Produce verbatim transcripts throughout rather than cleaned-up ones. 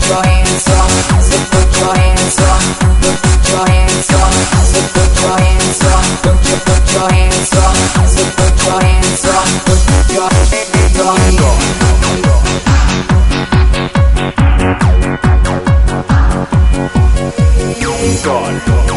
your hands up. I said put your hands up. Put your hands up. I said put your hands up. Don't you put your hands up. I said put your hands up. Put your hands up. God.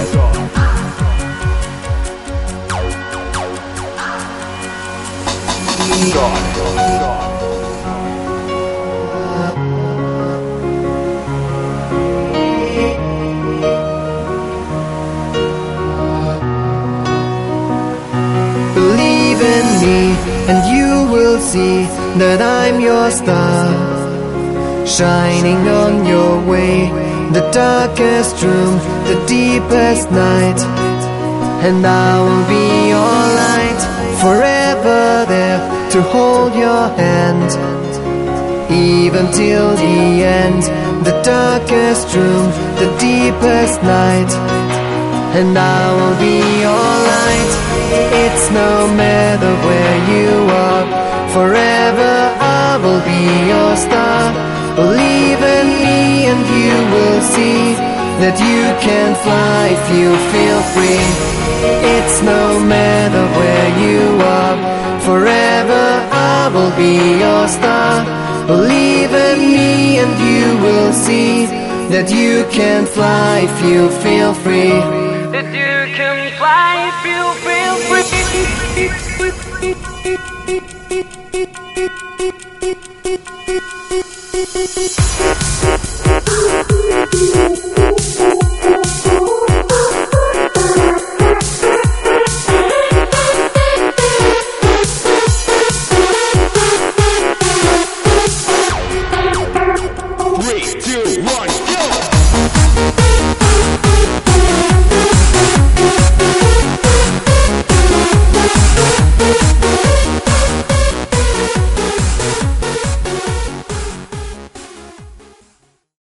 Believe in me and you will see that I'm your star, shining on your way, the darkest room, the deepest night. And I will be your light, forever there to hold your hand, even till the end, the darkest room, the deepest night. And I will be your light, it's no matter where you are, forever I will be your star. Believe in me and you will see that you can fly if you feel free. It's no matter where you are, forever I will be your star. Believe in me and you will see that you can fly if you feel free. That you can fly if you feel free.